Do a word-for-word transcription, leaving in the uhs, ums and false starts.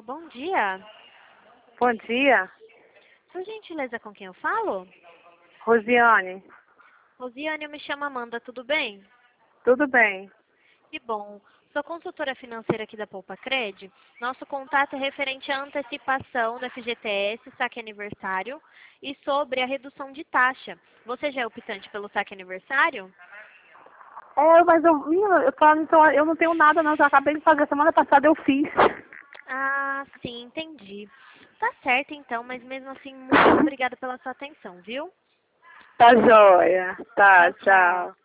bom dia. Bom dia, Por gentileza, com quem eu falo? Rosiane. Rosiane, eu me chamo Amanda, tudo bem? Tudo bem? Que bom. Sou consultora financeira aqui da Poupa Cred. Nosso contato é referente à antecipação do F G T S, saque aniversário, e sobre a redução de taxa. Você já é optante pelo saque aniversário? É, mas eu, menina, eu, falo, então, eu não tenho nada não, eu acabei de fazer, semana passada eu fiz. Ah, sim, entendi. Tá certo então, mas mesmo assim, muito obrigada pela sua atenção, viu? Tá joia. Tá, Tchau, tchau. tchau.